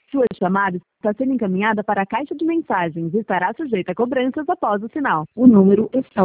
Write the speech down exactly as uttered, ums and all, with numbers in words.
Sua chamada está sendo encaminhada para a caixa de mensagens e estará sujeita a cobranças após o sinal. O número está